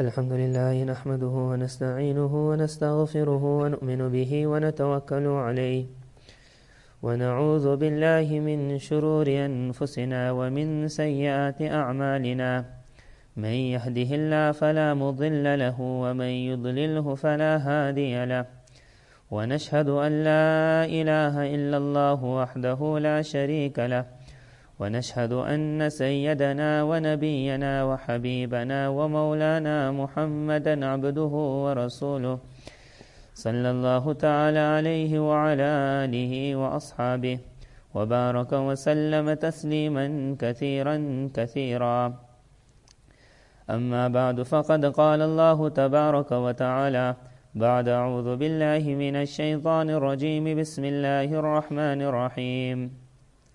الحمد لله نحمده ونستعينه ونستغفره ونؤمن به ونتوكل عليه ونعوذ بالله من شرور أنفسنا ومن سيئات أعمالنا من يهده الله فلا مضل له ومن يضلله فلا هادي له ونشهد أن لا إله إلا الله وحده لا شريك له ونشهد أن سيدنا ونبينا وحبيبنا ومولانا محمدا عبده ورسوله صلى الله تعالى عليه وعلى آله وأصحابه وبارك وسلم تسليما كثيرا كثيرا. أما بعد، فقد قال الله تبارك وتعالى بعد أعوذ بالله من الشيطان الرجيم بسم الله الرحمن الرحيم.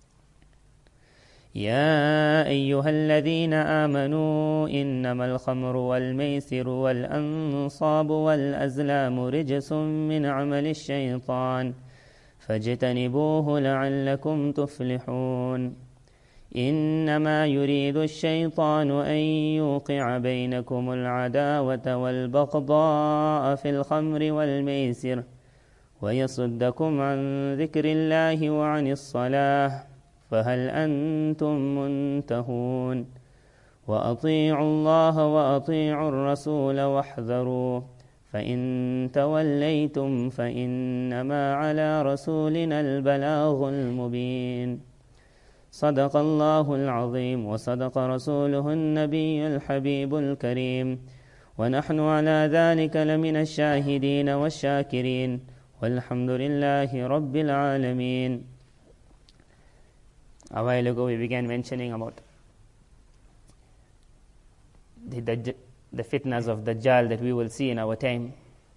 يا أيها الذين آمنوا إنما الخمر والميسر والأنصاب والأزلام رجس من عمل الشيطان فاجتنبوه لعلكم تفلحون. إنما يريد الشيطان أن يوقع بينكم العداوة والبغضاء في الخمر والميسر ويصدكم عن ذكر الله وعن الصلاة فهل أنتم منتهون. وأطيعوا الله وأطيعوا الرسول واحذروا فإن توليتم فإنما على رسولنا البلاغ المبين. صدق الله العظيم وصدق رسوله النبي الحبيب الكريم، ونحن على ذلك لمن الشاهدين والشاكرين، والحمد لله رب العالمين. A while ago we began mentioning about the fitnas of Dajjal that we will see in our time.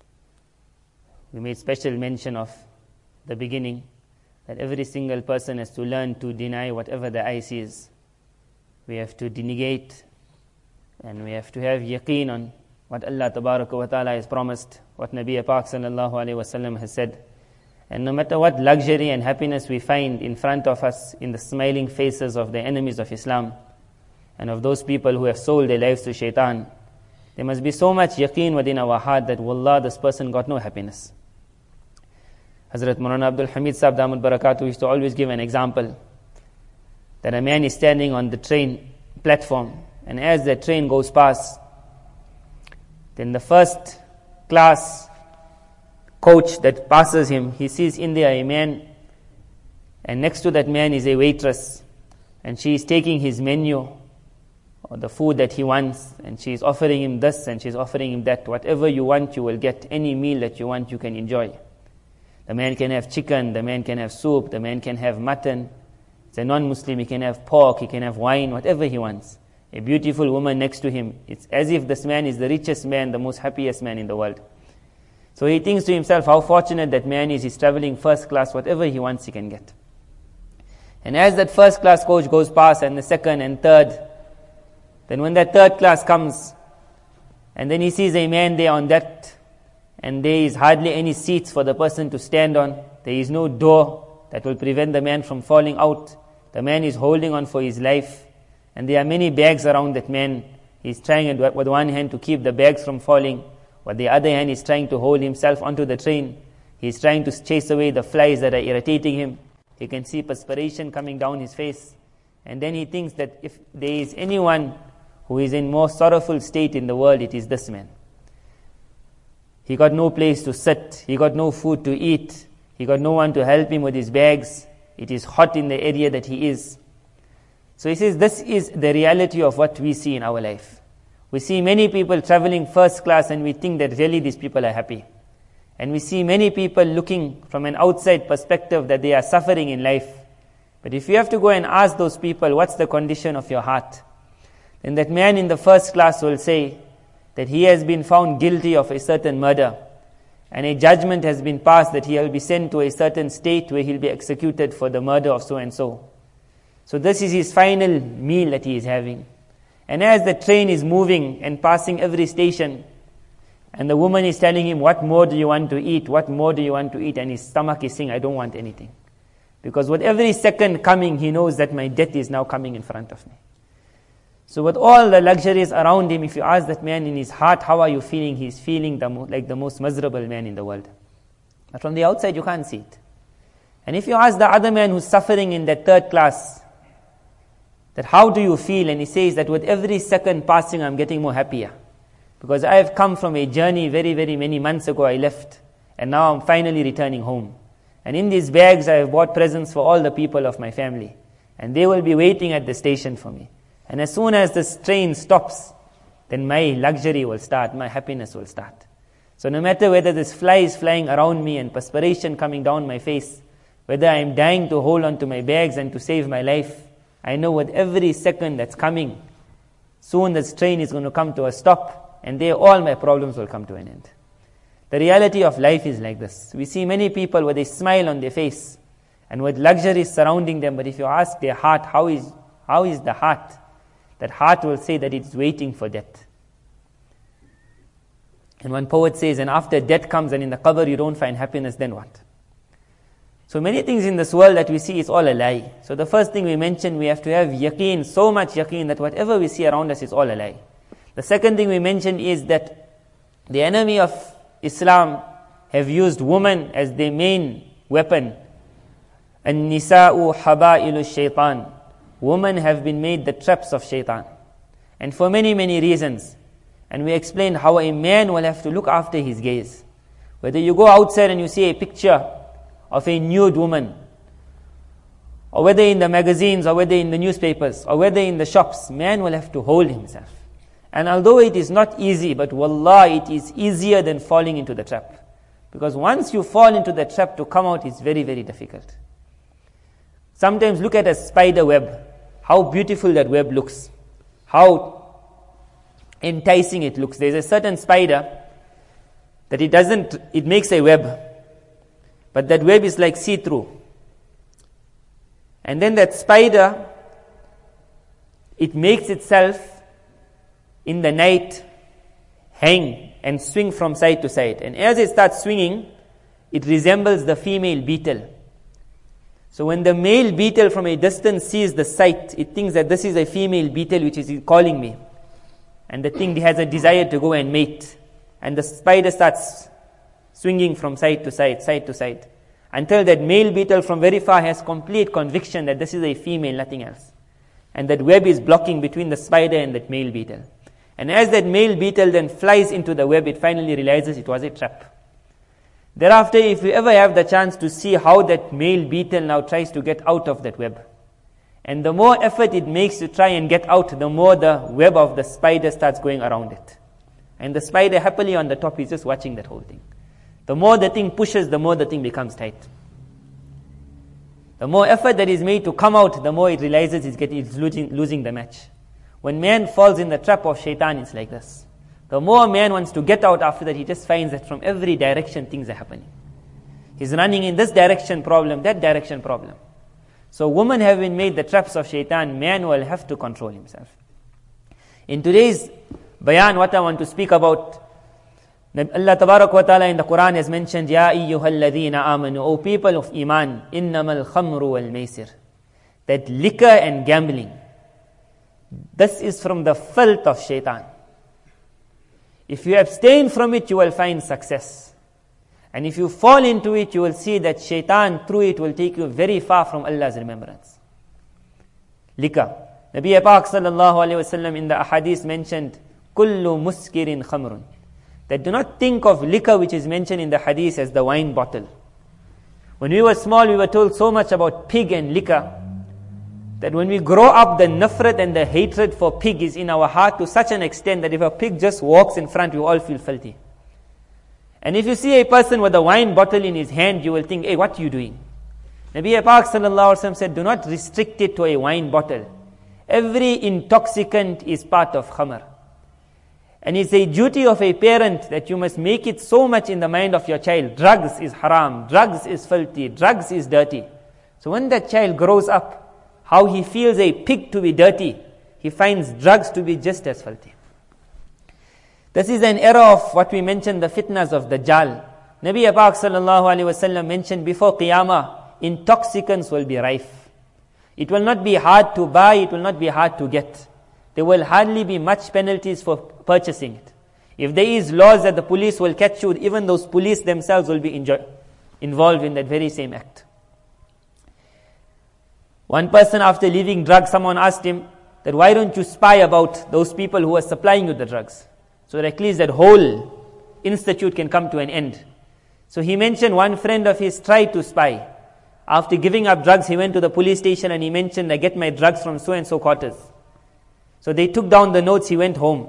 We made special mention of the beginning, that every single person has to learn to deny whatever the eye sees. We have to negate, and we have to have yaqeen on what Allah Tabaraka wa Ta'ala has promised, what Nabi Pak Sallallahu Alaihi Wasallam has said. And no matter what luxury and happiness we find in front of us in the smiling faces of the enemies of Islam and of those people who have sold their lives to shaitan, there must be so much yaqeen within our heart that wallah, this person got no happiness. Hazrat Maulana Abdul Hamid Sahib Damud Barakatuh used to always give an example that a man is standing on the train platform, and as the train goes past, then the first class coach that passes him, he sees in there a man, and next to that man is a waitress, and she is taking his menu or the food that he wants, and she is offering him this and she is offering him that. Whatever you want you will get. Any meal that you want you can enjoy. The man can have chicken, the man can have soup, the man can have mutton. It's a non-Muslim, he can have pork, he can have wine, whatever he wants. A beautiful woman next to him. It's as if this man is the richest man, the most happiest man in the world. So he thinks to himself how fortunate that man is. He's traveling first class, whatever he wants he can get. And as that first class coach goes past, and the second and third, then when that third class comes, and then he sees a man there on that, and there is hardly any seats for the person to stand on. There is no door that will prevent the man from falling out. The man is holding on for his life, and there are many bags around that man. He's trying with one hand to keep the bags from falling. With the other hand, he's trying to hold himself onto the train. He's trying to chase away the flies that are irritating him. He can see perspiration coming down his face. And then he thinks that if there is anyone who is in more sorrowful state in the world, it is this man. He got no place to sit. He got no food to eat. He got no one to help him with his bags. It is hot in the area that he is. So he says, this is the reality of what we see in our life. We see many people traveling first class and we think that really these people are happy. And we see many people looking from an outside perspective that they are suffering in life. But if you have to go and ask those people, what's the condition of your heart? Then that man in the first class will say that he has been found guilty of a certain murder. And a judgment has been passed that he will be sent to a certain state where he'll be executed for the murder of so and so. So this is his final meal that he is having. And as the train is moving and passing every station, and the woman is telling him, what more do you want to eat? What more do you want to eat? And his stomach is saying, I don't want anything. Because with every second coming, he knows that my death is now coming in front of me. So with all the luxuries around him, if you ask that man in his heart, how are you feeling? He's feeling like the most miserable man in the world. But from the outside, you can't see it. And if you ask the other man who's suffering in that third class, that how do you feel? And he says that with every second passing, I'm getting more happier. Because I have come from a journey very, very many months ago I left. And now I'm finally returning home. And in these bags, I have bought presents for all the people of my family. And they will be waiting at the station for me. And as soon as this train stops, then my luxury will start, my happiness will start. So no matter whether this fly is flying around me and perspiration coming down my face, whether I am dying to hold on to my bags and to save my life, I know with every second that's coming, soon this train is going to come to a stop, and there all my problems will come to an end. The reality of life is like this. We see many people with a smile on their face and with luxuries surrounding them, but if you ask their heart, how is the heart? That heart will say that it's waiting for death. And one poet says, and after death comes and in the qabr you don't find happiness, then what? So many things in this world that we see is all a lie. So the first thing we mentioned, we have to have yaqeen, so much yaqeen that whatever we see around us is all a lie. The second thing we mentioned is that the enemy of Islam have used women as their main weapon. An-nisa'u haba'ilu shaitan. Women have been made the traps of shaitan. And for many, many reasons. And we explained how a man will have to look after his gaze. Whether you go outside and you see a picture of a nude woman, or whether in the magazines, or whether in the newspapers, or whether in the shops, man will have to hold himself. And although it is not easy, but wallah, it is easier than falling into the trap. Because once you fall into the trap, to come out is very, very difficult. Sometimes look at a spider web. How beautiful that web looks. How enticing it looks. There's a certain spider that it makes a web. But that web is like see-through. And then that spider, it makes itself in the night hang and swing from side to side. And as it starts swinging, it resembles the female beetle. So when the male beetle from a distance sees the sight, it thinks that this is a female beetle which is calling me. And the thing has a desire to go and mate. And the spider starts swinging from side to side, until that male beetle from very far has complete conviction that this is a female, nothing else. And that web is blocking between the spider and that male beetle. And as that male beetle then flies into the web, it finally realizes it was a trap. Thereafter, if you ever have the chance to see how that male beetle now tries to get out of that web, and the more effort it makes to try and get out, the more the web of the spider starts going around it. And the spider happily on the top is just watching that whole thing. The more the thing pushes, the more the thing becomes tight. The more effort that is made to come out, the more it realizes it's losing the match. When man falls in the trap of shaitan, it's like this. The more man wants to get out after that, he just finds that from every direction things are happening. He's running in this direction, problem, that direction, problem. So women have been made the traps of shaitan. Man will have to control himself. In today's bayan, what I want to speak about, Allah Tabarak wa Ta'ala in the Quran has mentioned, Ya ayyuhalladhina amanu, O people of Iman, innamal khamru wal maisir. That liquor and gambling, this is from the filth of shaitan. If you abstain from it, you will find success. And if you fall into it, you will see that shaitan through it will take you very far from Allah's remembrance. Liquor. Nabi Pak sallallahu alayhi wa sallam in the ahadith mentioned, Kullu muskirin khamrun. That do not think of liquor which is mentioned in the hadith as the wine bottle. When we were small, we were told so much about pig and liquor, that when we grow up, the nafrat and the hatred for pig is in our heart to such an extent that if a pig just walks in front, we all feel filthy. And if you see a person with a wine bottle in his hand, you will think, hey, what are you doing? Nabi Pak sallallahu alaihi wasallam said, do not restrict it to a wine bottle. Every intoxicant is part of khamr. And it's a duty of a parent that you must make it so much in the mind of your child. Drugs is haram, drugs is filthy, drugs is dirty. So when that child grows up, how he feels a pig to be dirty, he finds drugs to be just as filthy. This is an era of what we mentioned, the fitnas of Dajjal. Nabi Pak sallallahu alaihi wasallam mentioned before Qiyamah, intoxicants will be rife. It will not be hard to buy, it will not be hard to get. there will hardly be much penalties for purchasing it. If there is laws that the police will catch you, even those police themselves will be involved in that very same act. One person, after leaving drugs, someone asked him that why don't you spy about those people who are supplying you the drugs, so that at least that whole institute can come to an end. So he mentioned one friend of his tried to spy. After giving up drugs, he went to the police station and he mentioned, I get my drugs from so-and-so quarters. So they took down the notes, he went home.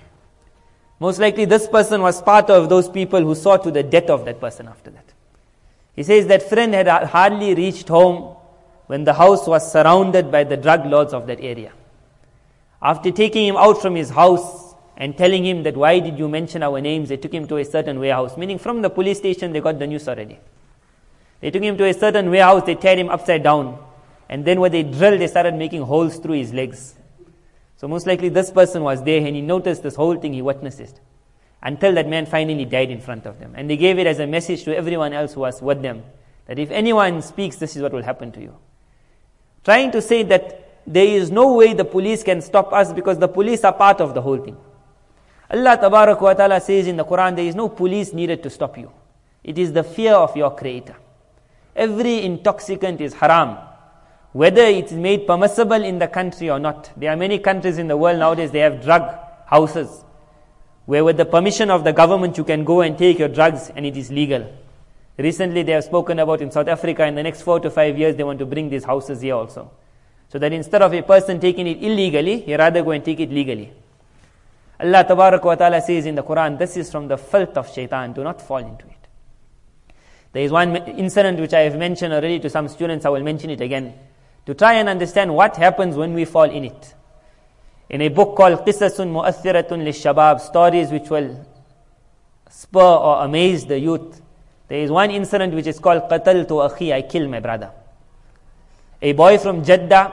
Most likely this person was part of those people who saw to the death of that person after that. He says that friend had hardly reached home when the house was surrounded by the drug lords of that area. After taking him out from his house and telling him that why did you mention our names, they took him to a certain warehouse, meaning from the police station they got the news already. They took him to a certain warehouse, they tied him upside down, and then when they drilled, they started making holes through his legs. So most likely this person was there and he noticed this whole thing, he witnessed it. Until that man finally died in front of them. And they gave it as a message to everyone else who was with them, that if anyone speaks, this is what will happen to you. Trying to say that there is no way the police can stop us because the police are part of the whole thing. Allah Tabarak wa Ta'ala says in the Quran, there is no police needed to stop you. It is the fear of your Creator. Every intoxicant is haram, whether it's made permissible in the country or not. There are many countries in the world nowadays, they have drug houses, where with the permission of the government you can go and take your drugs and it is legal. Recently they have spoken about in South Africa, in the next 4 to 5 years they want to bring these houses here also. So that instead of a person taking it illegally, he rather go and take it legally. Allah Tabarak wa Ta'ala says in the Quran, this is from the filth of shaitan, do not fall into it. There is one incident which I have mentioned already to some students, I will mention it again, to try and understand what happens when we fall in it. In a book called Qisasun Mu'athiratun Lishabab, stories which will spur or amaze the youth, there is one incident which is called Qataltu Akhi, I killed my brother. A boy from Jeddah,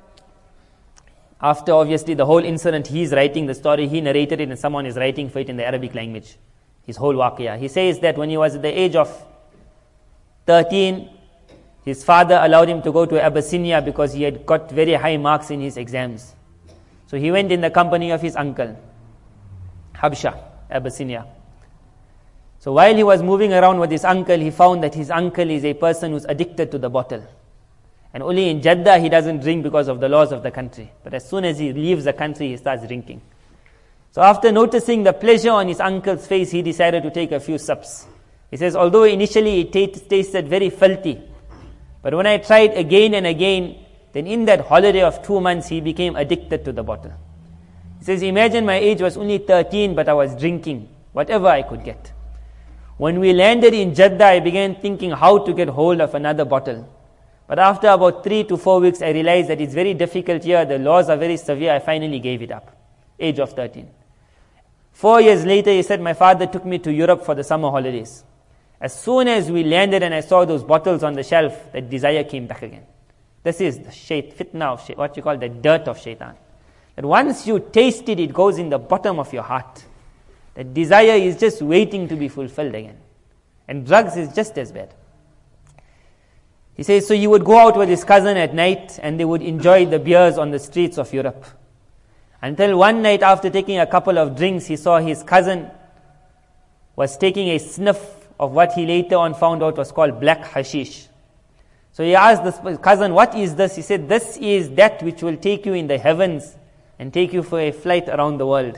after obviously the whole incident, he is writing the story, he narrated it and someone is writing for it in the Arabic language, his whole waqiyah. He says that when he was at the age of 13, his father allowed him to go to Abyssinia because he had got very high marks in his exams. So he went in the company of his uncle, Habsha, Abyssinia. So while he was moving around with his uncle, he found that his uncle is a person who's addicted to the bottle. And only in Jeddah he doesn't drink because of the laws of the country. But as soon as he leaves the country, he starts drinking. So after noticing the pleasure on his uncle's face, he decided to take a few sips. He says, although initially it tasted very filthy, but when I tried again and again, then in that holiday of 2 months, he became addicted to the bottle. He says, imagine my age was only 13, but I was drinking whatever I could get. When we landed in Jeddah, I began thinking how to get hold of another bottle. But after about 3 to 4 weeks, I realized that it's very difficult here. The laws are very severe. I finally gave it up. Age of 13. 4 years later, he said, my father took me to Europe for the summer holidays. As soon as we landed and I saw those bottles on the shelf, that desire came back again. This is the fitna of what you call the dirt of shaitan. That once you taste it, it goes in the bottom of your heart. That desire is just waiting to be fulfilled again. And drugs is just as bad. He says, so he would go out with his cousin at night and they would enjoy the beers on the streets of Europe. Until one night after taking a couple of drinks, he saw his cousin was taking a sniff of what he later on found out was called black hashish. So he asked this cousin, what is this? He said, this is that which will take you in the heavens and take you for a flight around the world.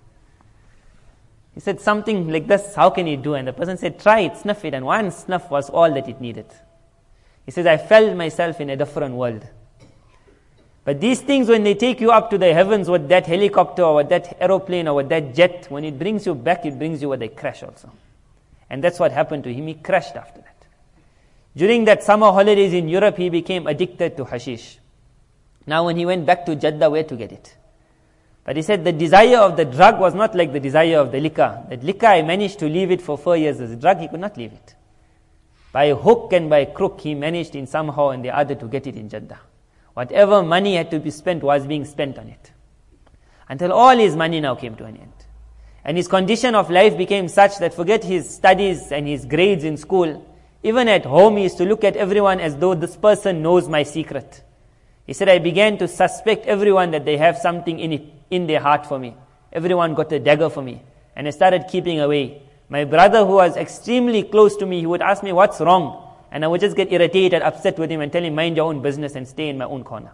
He said, something like this, how can you do? And the person said, try it, sniff it. And one sniff was all that it needed. He says, I felt myself in a different world. But these things, when they take you up to the heavens with that helicopter or with that aeroplane or with that jet, when it brings you back, it brings you with a crash also. And that's what happened to him. He crashed after that. During that summer holidays in Europe, he became addicted to hashish. Now when he went back to Jeddah, where to get it? But he said the desire of the drug was not like the desire of the liquor. That liquor, I managed to leave it for 4 years. As a drug, he could not leave it. By hook and by crook, he managed in somehow and the other to get it in Jeddah. Whatever money had to be spent was being spent on it. Until all his money now came to an end. And his condition of life became such that forget his studies and his grades in school, even at home he used to look at everyone as though this person knows my secret. He said, I began to suspect everyone that they have something in their heart for me. Everyone got a dagger for me. And I started keeping away. My brother, who was extremely close to me, he would ask me, what's wrong? And I would just get irritated, upset with him and tell him, mind your own business and stay in my own corner.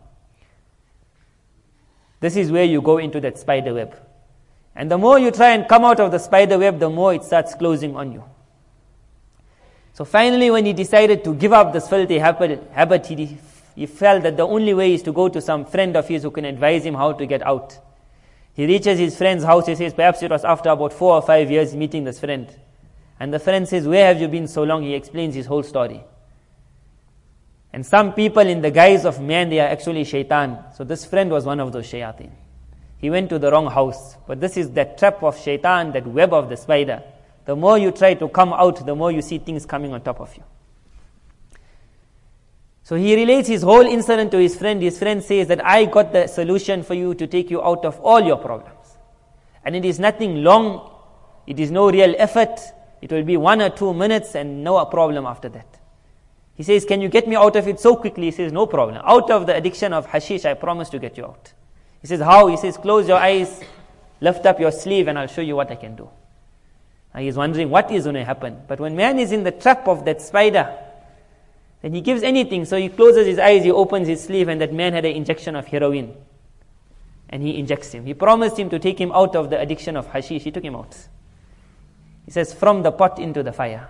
This is where you go into that spider web. And the more you try and come out of the spider web, the more it starts closing on you. So finally, when he decided to give up this filthy habit, he felt that the only way is to go to some friend of his who can advise him how to get out. He reaches his friend's house. He says, perhaps it was after about 4 or 5 years meeting this friend. And the friend says, where have you been so long? He explains his whole story. And some people in the guise of man, they are actually shaitan. So this friend was one of those shayateen. He went to the wrong house. But this is that trap of shaitan, that web of the spider. The more you try to come out, the more you see things coming on top of you. So he relates his whole incident to his friend. His friend says that I got the solution for you to take you out of all your problems. And it is nothing long. It is no real effort. It will be 1 or 2 minutes and no problem after that. He says, can you get me out of it so quickly? He says, no problem. Out of the addiction of hashish, I promise to get you out. He says, how? He says, close your eyes, lift up your sleeve and I'll show you what I can do. And he's wondering what is going to happen. But when man is in the trap of that spider, then he gives anything. So he closes his eyes, he opens his sleeve, and that man had an injection of heroin. And he injects him. He promised him to take him out of the addiction of hashish. He took him out. He says, from the pot into the fire.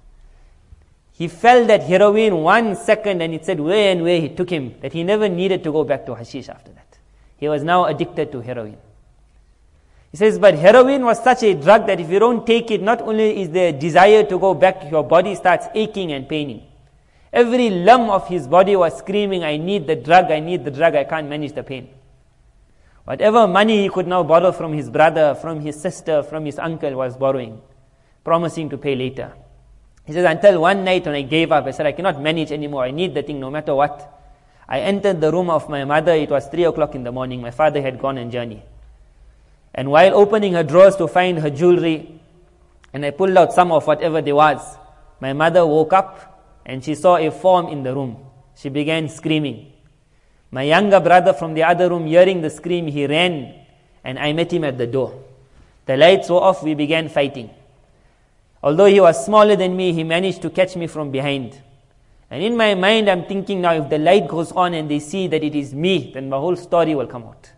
He felt that heroin 1 second, and it said where and where he took him, that he never needed to go back to hashish after that. He was now addicted to heroin. He says, but heroin was such a drug that if you don't take it, not only is there a desire to go back, your body starts aching and paining. Every lump of his body was screaming, I need the drug, I can't manage the pain. Whatever money he could now borrow from his brother, from his sister, from his uncle was borrowing, promising to pay later. He says, until one night when I gave up, I said, I cannot manage anymore, I need the thing no matter what. I entered the room of my mother, it was 3 o'clock in the morning, my father had gone on journey. And while opening her drawers to find her jewelry, and I pulled out some of whatever there was, my mother woke up, and she saw a form in the room. She began screaming. My younger brother from the other room, hearing the scream, he ran, and I met him at the door. The lights were off, we began fighting. Although he was smaller than me, he managed to catch me from behind. And in my mind, I'm thinking now, if the light goes on and they see that it is me, then my whole story will come out.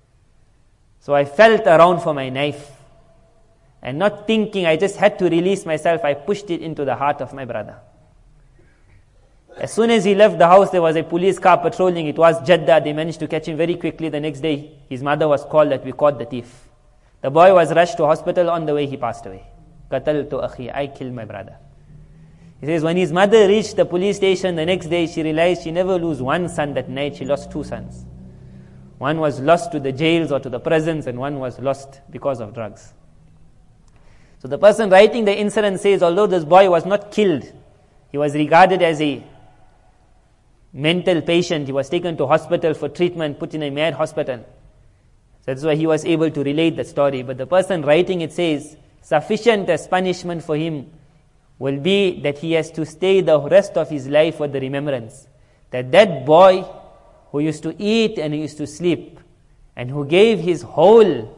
So I felt around for my knife. And not thinking, I just had to release myself, I pushed it into the heart of my brother. As soon as he left the house, there was a police car patrolling. It was Jeddah. They managed to catch him very quickly. The next day, his mother was called that we caught the thief. The boy was rushed to hospital. On the way, he passed away. Qataltu akhi, I killed my brother. He says, when his mother reached the police station the next day, she realized she never lose one son that night. She lost 2 sons. One was lost to the jails or to the prisons, and one was lost because of drugs. So the person writing the incident says, although this boy was not killed, he was regarded as a mental patient. He was taken to hospital for treatment, put in a mad hospital. That's why he was able to relate the story. But the person writing it says, sufficient as punishment for him will be that he has to stay the rest of his life with the remembrance that that boy who used to eat and who used to sleep and who gave his whole,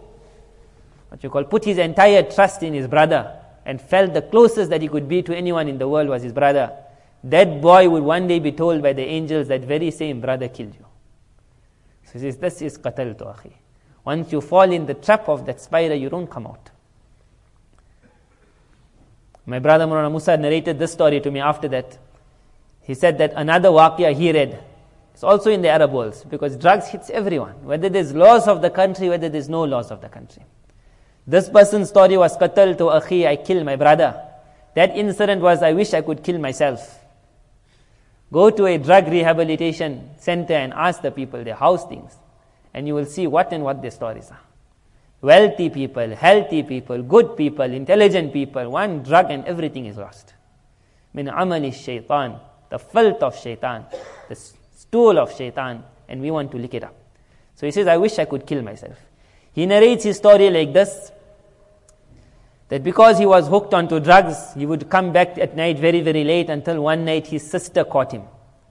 put his entire trust in his brother and felt the closest that he could be to anyone in the world was his brother. That boy would one day be told by the angels that very same brother killed you. So he says, this is qataltu akhi. Once you fall in the trap of that spider, you don't come out. My brother Maulana Musa narrated this story to me after that. He said that another waqia he read, it's also in the Arab world, because drugs hits everyone, whether there's laws of the country, whether there's no laws of the country. This person's story was qataltu akhi, I killed my brother. That incident was, I wish I could kill myself. Go to a drug rehabilitation center and ask the people, their house things, and you will see what their stories are. Wealthy people, healthy people, good people, intelligent people, one drug and everything is lost. Min amali shaitan, the filth of shaitan, the stool of shaitan, and we want to lick it up. So he says, I wish I could kill myself. He narrates his story like this, that because he was hooked onto drugs, he would come back at night very, very late until one night his sister caught him.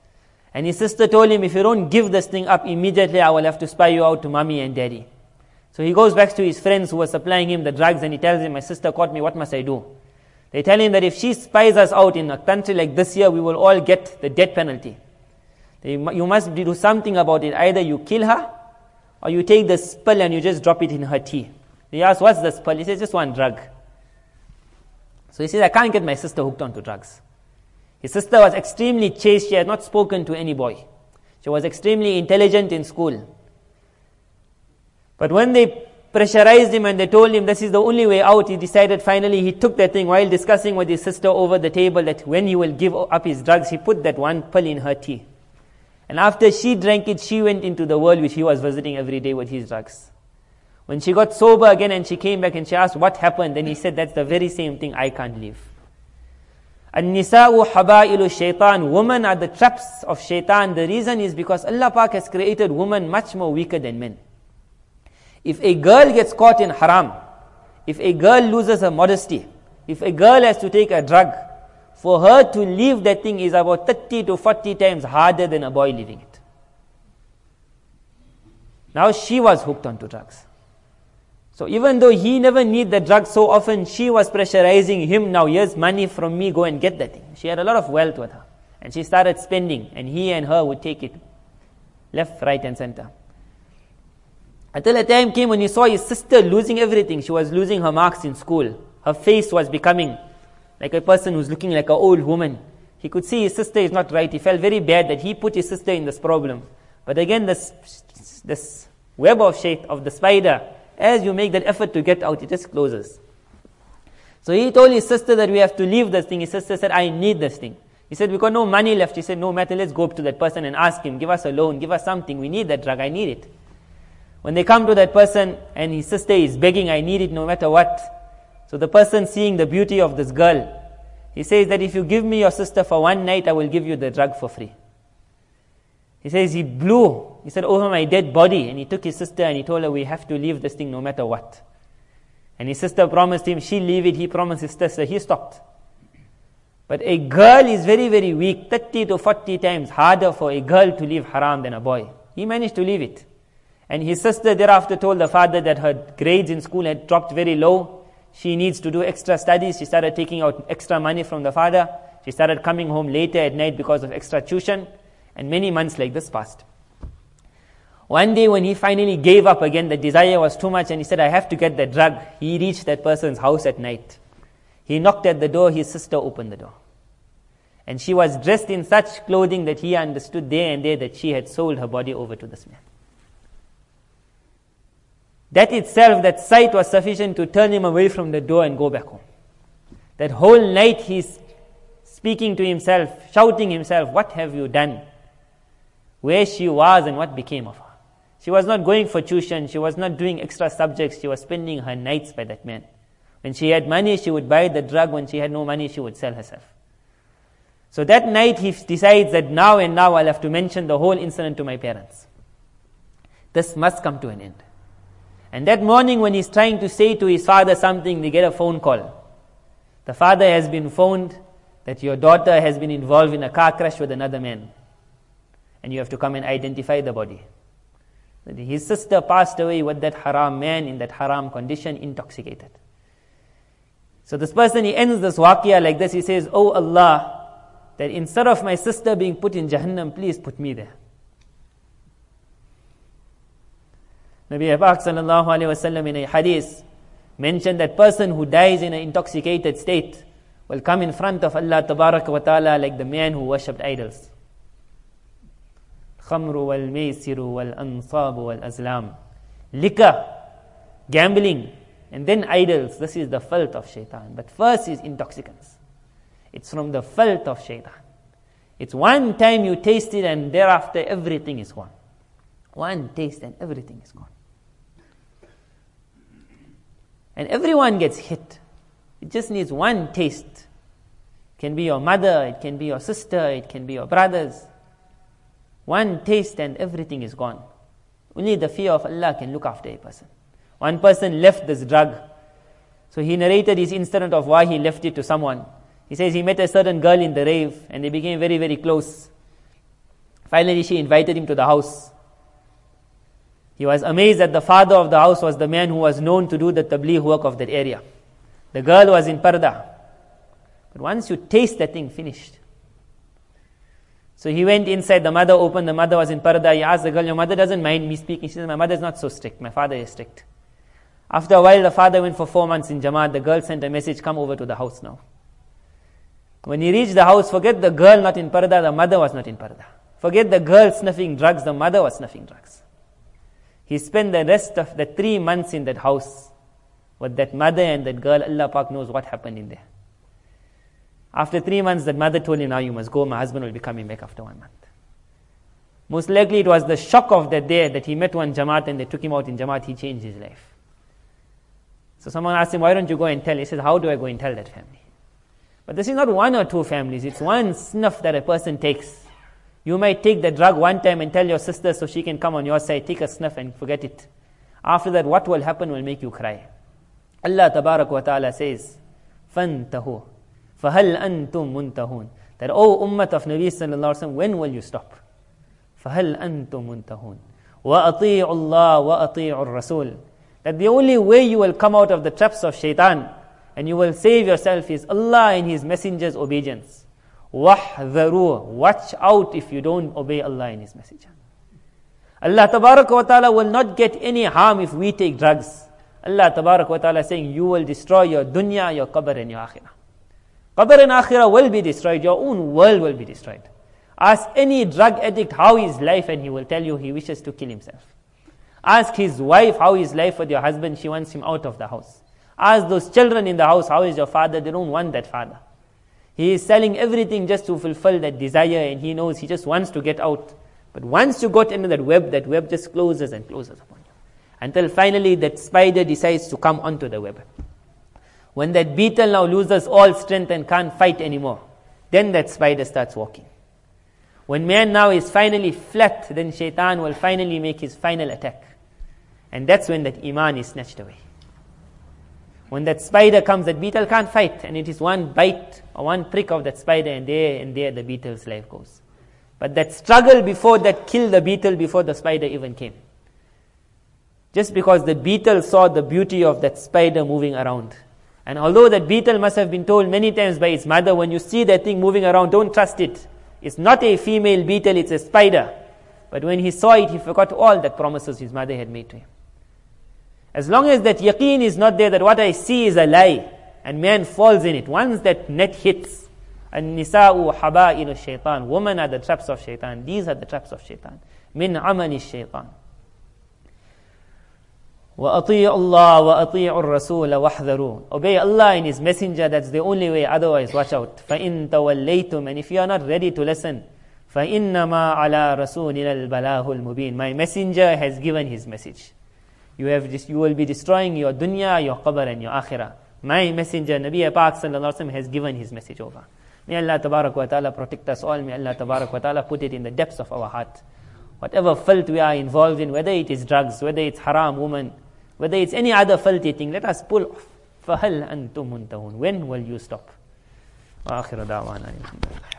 And his sister told him, if you don't give this thing up immediately, I will have to spy you out to mommy and daddy. So he goes back to his friends who were supplying him the drugs, and he tells him, my sister caught me, what must I do? They tell him that if she spies us out in a country like this here, we will all get the death penalty. You must do something about it. Either you kill her, or you take the pill and you just drop it in her tea. He asks, what's this pill? He says, just one drug. So he says, I can't get my sister hooked onto drugs. His sister was extremely chaste. She had not spoken to any boy. She was extremely intelligent in school. But when they pressurized him and they told him this is the only way out, he decided finally, he took that thing while discussing with his sister over the table that when he will give up his drugs, he put that one pill in her tea. And after she drank it, she went into the world which he was visiting every day with his drugs. When she got sober again and she came back and she asked what happened, then he said, that's the very same thing, I can't leave. An-nisa'u haba'ilu shaitan. Women are the traps of shaitan. The reason is because Allah Pak has created women much more weaker than men. If a girl gets caught in haram, if a girl loses her modesty, if a girl has to take a drug, for her to leave that thing is about 30 to 40 times harder than a boy leaving it. Now she was hooked onto drugs. So even though he never needed the drugs so often, she was pressurizing him, now here's money from me, go and get that thing. She had a lot of wealth with her. And she started spending, and he and her would take it left, right and center. Until a time came when he saw his sister losing everything. She was losing her marks in school. Her face was becoming like a person who's looking like an old woman. He could see his sister is not right. He felt very bad that he put his sister in this problem. But again, this web of the spider, as you make that effort to get out, it just closes. So he told his sister that we have to leave this thing. His sister said, I need this thing. He said, we got no money left. He said, no matter, let's go up to that person and ask him, give us a loan, give us something. We need that drug, I need it. When they come to that person and his sister is begging, I need it no matter what. So the person, seeing the beauty of this girl, he says that if you give me your sister for one night, I will give you the drug for free. He says he blew, he said, over my dead body. And he took his sister and he told her, we have to leave this thing no matter what. And his sister promised him, she'll leave it. He promised his sister, he stopped. But a girl is very, very weak. 30 to 40 times harder for a girl to leave haram than a boy. He managed to leave it. And his sister thereafter told the father that her grades in school had dropped very low. She needs to do extra studies. She started taking out extra money from the father. She started coming home later at night because of extra tuition. And many months like this passed. One day when he finally gave up again, the desire was too much and he said, I have to get that drug. He reached that person's house at night. He knocked at the door, his sister opened the door. And she was dressed in such clothing that he understood there and there that she had sold her body over to this man. That itself, that sight was sufficient to turn him away from the door and go back home. That whole night he's speaking to himself, shouting himself, what have you done? Where she was and what became of her. She was not going for tuition, she was not doing extra subjects, she was spending her nights by that man. When she had money, she would buy the drug. When she had no money, she would sell herself. So that night he decides that now and now I'll have to mention the whole incident to my parents. This must come to an end. And that morning when he's trying to say to his father something, they get a phone call. The father has been phoned that your daughter has been involved in a car crash with another man. And you have to come and identify the body. His sister passed away with that haram man in that haram condition, intoxicated. So this person, he ends this waqiyah like this. He says, Oh Allah, that instead of my sister being put in Jahannam, please put me there. Nabi Pak sallallahu alayhi wasallam in a hadith mentioned that person who dies in an intoxicated state will come in front of Allah tabaraka wa ta'ala like the man who worshipped idols. Khamru wal maysiru wal ansabu wal azlam. Liquor, gambling, and then idols. This is the filth of shaitan. But first is intoxicants. It's from the filth of shaitan. It's one time you taste it and thereafter everything is gone. One taste and everything is gone. And everyone gets hit. It just needs one taste. It can be your mother, it can be your sister, it can be your brothers. One taste and everything is gone. Only the fear of Allah can look after a person. One person left this drug. So he narrated his incident of why he left it to someone. He says he met a certain girl in the rave and they became very, very close. Finally, she invited him to the house. He was amazed that the father of the house was the man who was known to do the tabligh work of that area. The girl was in parda. But once you taste that thing, finished. So he went inside, the mother opened, the mother was in parda. He asked the girl, your mother doesn't mind me speaking? She said, my mother is not so strict, my father is strict. After a while, the father went for 4 months in Jamaat. The girl sent a message, come over to the house now. When he reached the house, forget the girl not in parda, the mother was not in parda. Forget the girl snuffing drugs, the mother was snuffing drugs. He spent the rest of the 3 months in that house with that mother and that girl. Allah Pak knows what happened in there. After 3 months, that mother told him, now you must go, my husband will be coming back after 1 month. Most likely it was the shock of that day that he met one Jamaat and they took him out in Jamaat, he changed his life. So someone asked him, why don't you go and tell? He says, how do I go and tell that family? But this is not 1 or 2 families, it's one snuff that a person takes. You might take the drug one time and tell your sister so she can come on your side, take a snuff and forget it. After that, what will happen will make you cry. Allah Tabarak wa Ta'ala says, فَانْتَهُ فَهَلْ أَنْتُمْ مُنْتَهُونَ. That, O Ummah of Nabi Sallallahu Alaihi Wasallam, when will you stop? فَهَلْ أَنْتُمْ مُنْتَهُونَ وَأَطِيعُوا اللَّهَ وَأَطِيعُوا الرَّسُولَ. That the only way you will come out of the traps of shaitan and you will save yourself is Allah and His Messenger's obedience. وَحْذَرُوا. Watch out if you don't obey Allah and His Messenger. Allah Tabarak wa Ta'ala will not get any harm if we take drugs. Allah Tabarak wa Ta'ala saying, you will destroy your dunya, your qabr and your akhirah. Qabr and akhirah will be destroyed. Your own world will be destroyed. Ask any drug addict how his life and he will tell you he wishes to kill himself. Ask his wife how his life with your husband, she wants him out of the house. Ask those children in the house, how is your father? They don't want that father. He is selling everything just to fulfill that desire and he knows he just wants to get out. But once you got into that web just closes and closes upon you. Until finally that spider decides to come onto the web. When that beetle now loses all strength and can't fight anymore, then that spider starts walking. When man now is finally flat, then shaitan will finally make his final attack. And that's when that iman is snatched away. When that spider comes, that beetle can't fight, and it is one bite or one prick of that spider, and there the beetle's life goes. But that struggle before that killed the beetle before the spider even came. Just because the beetle saw the beauty of that spider moving around. And although that beetle must have been told many times by its mother, when you see that thing moving around, don't trust it. It's not a female beetle, it's a spider. But when he saw it, he forgot all that promises his mother had made to him. As long as that yaqeen is not there, that what I see is a lie, and man falls in it, once that net hits, النساء حبائل الشيطان, women are the traps of shaitan. These are the traps of shaitan. من عمل الشيطان. وَأَطِيعُوا اللَّهَ وَأَطِيعُوا الرَّسُولَ وَاحْذَرُوا. Obey Allah and His Messenger, that's the only way, otherwise watch out. فَإِن تَوَلَّيْتُمْ. And if you are not ready to listen, فَإِنَّمَا عَلَى رَسُولِنَا الْبَلَاغُ الْمُبِينَ. My Messenger has given his message. You will be destroying your dunya, your qabr and your akhirah. My Messenger, Nabi Pak Sallallahu Alaihi Wasallam, has given his message over. May Allah Tabarak wa Ta'ala protect us all. May Allah Tabarak wa Ta'ala put it in the depths of our heart. Whatever filth we are involved in, whether it is drugs, whether it's haram woman, whether it's any other filthy thing, let us pull off. فَهَلْ أَنْتُمْ مُنْتَهُونَ. When will you stop? وآخر دعوانا الحمد لله.